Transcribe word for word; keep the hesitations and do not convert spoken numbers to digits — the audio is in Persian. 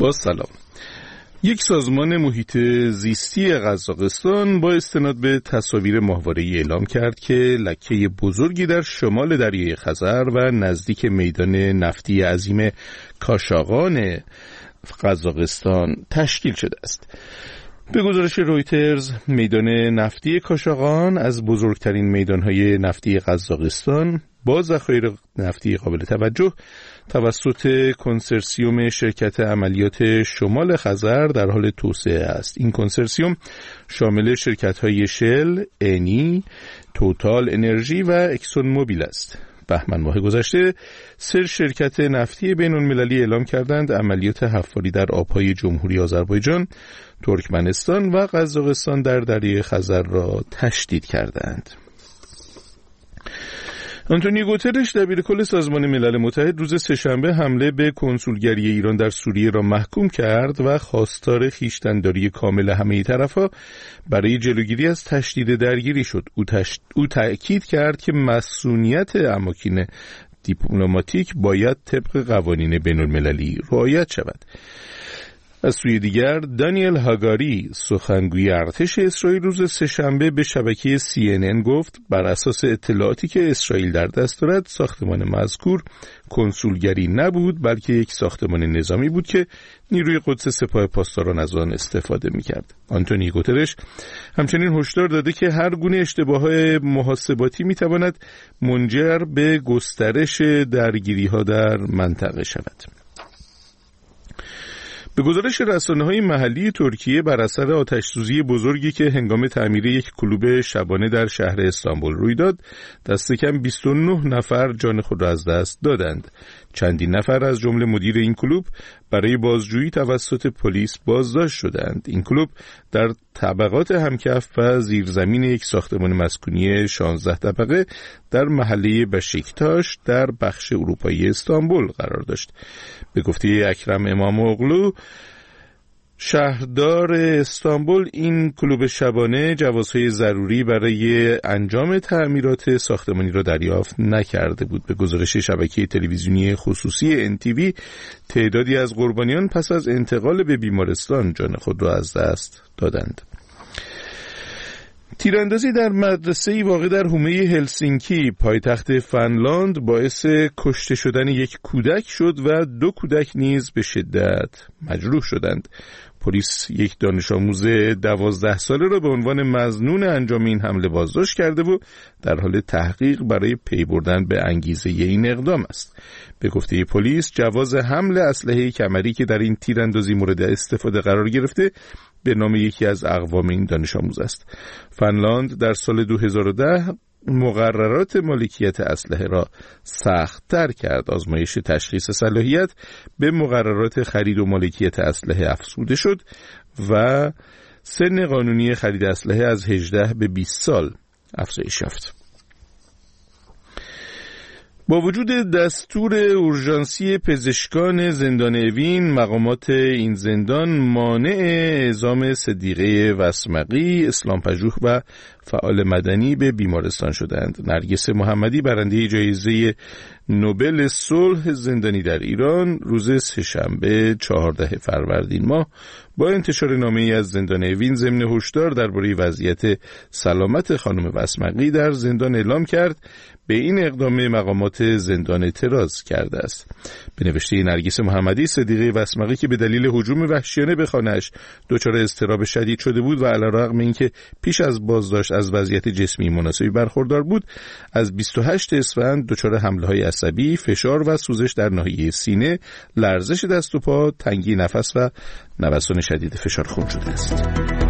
با سلام. یک سازمان محیط زیستی قزاقستان با استناد به تصاویر ماهواره‌ای اعلام کرد که لکه بزرگی در شمال دریای خزر و نزدیک میدان نفتی عظیم کاشاغان قزاقستان تشکیل شده است. به گزارش رویترز، میدان نفتی کاشاغان از بزرگترین میدانهای نفتی قزاقستان با ذخایر نفتی قابل توجه توسط کنسرسیوم شرکت عملیات شمال خزر در حال توسعه است. این کنسرسیوم شامل شرکت‌های شل، انی، توتال انرژی و اکسون موبیل است. بهمن ماه گذشته سه شرکت نفتی بین‌المللی اعلام کردند عملیات حفاری در آبهای جمهوری آذربایجان، ترکمنستان و قزاقستان در دریای خزر را تشدید کردند. آنتونیو گوترش دبیرکل سازمان ملل متحد روز سه‌شنبه حمله به کنسولگری ایران در سوریه را محکوم کرد و خواستار خویشتن‌داری کامل همه طرف‌ها برای جلوگیری از تشدید درگیری شد. او, تش... او تأکید کرد که مسئولیت اماکن دیپلماتیک باید طبق قوانین بین‌المللی رعایت شود. از سوی دیگر دانیل هاگاری سخنگوی ارتش اسرائیل روز سه‌شنبه به شبکه سی ان ان گفت بر اساس اطلاعاتی که اسرائیل در دست دارد ساختمان مذکور کنسولگری نبود بلکه یک ساختمان نظامی بود که نیروی قدس سپاه پاسداران از آن استفاده می‌کرد. آنتونیو گوترش همچنین هشدار داده که هر گونه اشتباهات محاسباتی می‌تواند منجر به گسترش درگیری‌ها در منطقه شود. به گزارش رسانه‌های محلی ترکیه بر اثر آتش‌سوزی بزرگی که هنگام تعمیر یک کلوب شبانه در شهر استانبول روی داد، دست کم بیست و نه نفر جان خود را از دست دادند. چندین نفر از جمله مدیر این کلوب برای بازجویی توسط پلیس بازداشت شدند. این کلوب در طبقات همکف و زیرزمین یک ساختمان مسکونی شانزده طبقه در محله بشیکتاش در بخش اروپایی استانبول قرار داشت. به گفته اکرم اماموغلو، شهردار استانبول، این کلوب شبانه جوازهای ضروری برای انجام تعمیرات ساختمانی را دریافت نکرده بود. به گزارش شبکه تلویزیونی خصوصی ان تی وی، تعدادی از قربانیان پس از انتقال به بیمارستان جان خود را از دست دادند. تیراندازی در مدرسه‌ای واقع در حومه هلسینکی پایتخت فنلاند باعث کشته شدن یک کودک شد و دو کودک نیز به شدت مجروح شدند. پلیس یک دانش آموز دوازده ساله را به عنوان مظنون انجام این حمله بازداشت کرده و در حال تحقیق برای پی بردن به انگیزه این اقدام است. به گفته پلیس، جواز حمل اسلحه کمری که در این تیراندازی مورد استفاده قرار گرفته به نام یکی از اقوام این دانش آموز است. فنلاند در سال دو هزار و ده مقررات مالکیت اسلحه را سخت‌تر کرد. آزمایش تشخیص صلاحیت به مقررات خرید و مالکیت اسلحه افزوده شد و سن قانونی خرید اسلحه از هجده به بیست سال افزایش یافت. با وجود دستور اورژانسی پزشکان زندان اوین، مقامات این زندان مانع اعزام صدیقه وسمقی، اسلامپژوه و فعال مدنی به بیمارستان شدند. نرگس محمدی، برنده جایزه نوبل صلح زندانی در ایران، روز سه‌شنبه چهاردهم فروردین ماه با انتشار نامه‌ای از زندان اوین ضمن هشدار درباره وضعیت سلامت خانم وسمقی در زندان اعلام کرد به این اقدام مقامات زندان اعتراض کرده است. به نوشته نرگس محمدی، صدیقه وسمقی که به دلیل هجوم وحشیانه به خانه‌اش دچار اضطراب شدید شده بود و علیرغم اینکه پیش از بازداشت از وضعیت جسمی مناسبی برخوردار بود، از بیست و هشتم اسفند دچار حمله‌های عصبی، فشار و سوزش در ناحیه سینه، لرزش دست و پا، تنگی نفس و نوسان شدید فشار خون شده است.